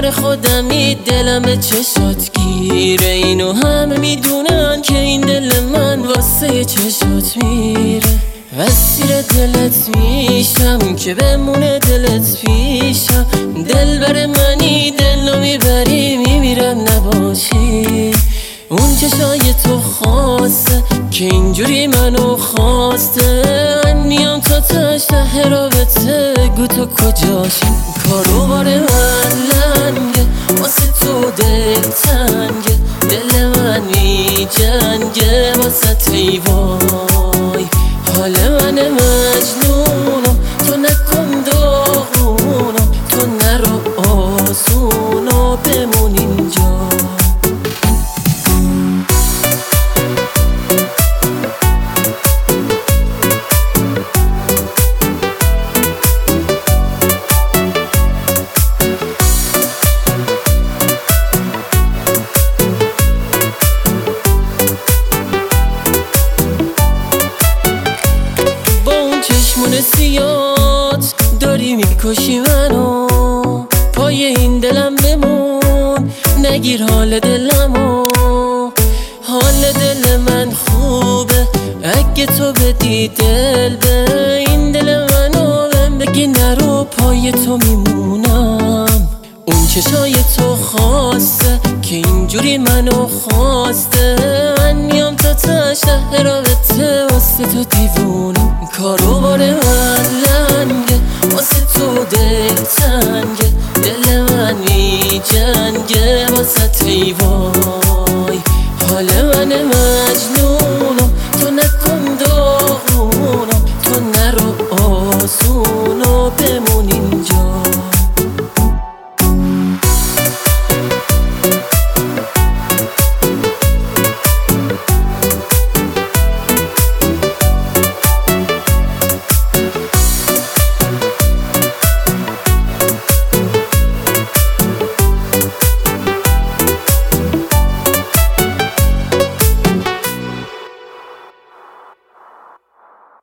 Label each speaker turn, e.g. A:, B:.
A: یار خودمی دلم به چشات گیره، اینو همه میدونن که این دل من واسه چشات میره. اسیر دلت میشم که بمونه دلت پیشم، دل بر منی دلو میبری میمیرم نباشی. اون چشای تو خواسته که اینجوری منو خواسته، من میام تا ته رابطه گو تو کجاشی. کارو بار من لنگه واسه تو دل تنگه، دل من می جنگه واسه تی وای. حال من مجنونو تو نکن داغونو، تو نرو آسونو بمون اینجا. سیات داری میکشی منو، پای این دلم بمون نگیر حال دلمو. حال دل من خوبه اگه تو بدی دل به این دل منو، بهم بگی نرو پای تو میمونم. اون چشای تو خواسته که اینجوری منو خواسته، من میام تا ته رابطه واسه تو دیوونم. کارو بار من لنگه واسه تو دل تنگه، دل من می جنگه واسه تی وای. حال من مجنونو تو نکن داغونو، تو نرو آسونو بمون اینجا.